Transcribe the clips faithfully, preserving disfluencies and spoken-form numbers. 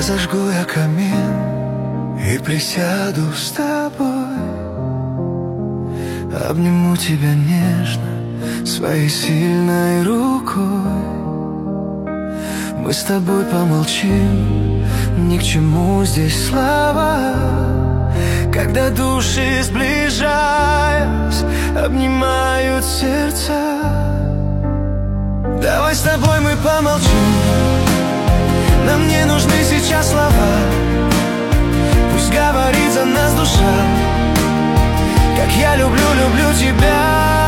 Разожгу я камин и присяду с тобой, обниму тебя нежно своей сильной рукой. Мы с тобой помолчим, ни к чему здесь слова, когда души, сближаясь, обнимают сердца. Давай с тобой мы помолчим, нам не нужны сейчас слова. Пусть говорит за нас душа, как я люблю, люблю тебя.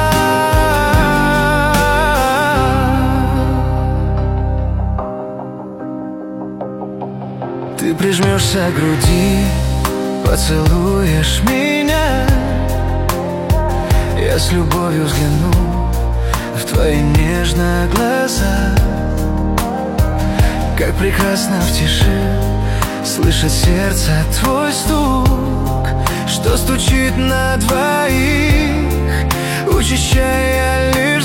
Ты прижмешься к груди, поцелуешь меня. Я с любовью взгляну в твои нежные глаза. Как прекрасно в тиши слышать сердце твой стук, что стучит на двоих, учащая лишь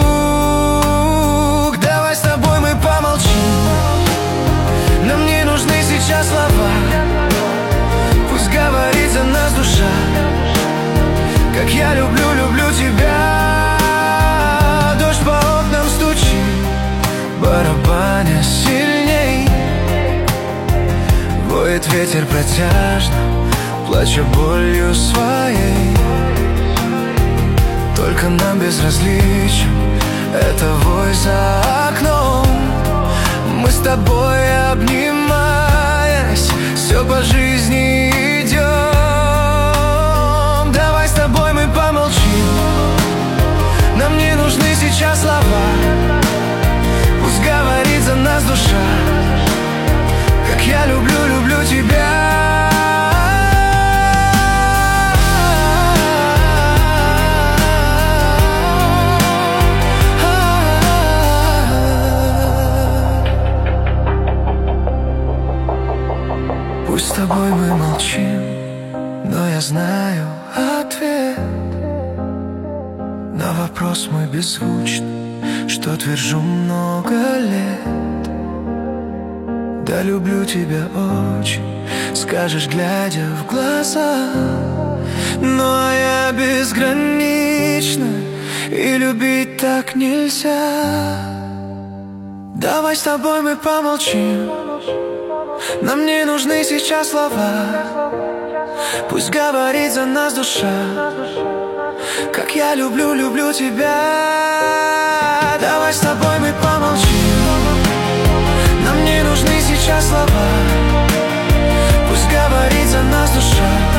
звук. Давай с тобой мы помолчим, нам не нужны сейчас слова. Пусть говорит за нас душа, как я люблю, люблю тебя. Дождь по окнам стучит, барабаня сильней. Воет ветер протяжно, плача болью своей. Только нам безразличен это вой за окном. Мы с тобой, обнимаясь, все по жизни идем. Давай с тобой мы помолчим, нам не нужны сейчас слова. Пусть говорит за нас душа, как я люблю, люблю тебя. Пусть с тобой мы молчим, но я знаю ответ на вопрос мой беззвучный, что твержу много лет. Да, люблю тебя очень, скажешь, глядя в глаза. Но я безгранична, и любить так нельзя. Давай с тобой мы помолчим, нам не нужны сейчас слова. Пусть говорит за нас душа, как я люблю, люблю тебя. Давай с тобой мы помолчим, нам не нужны сейчас слова. Пусть говорит за нас душа,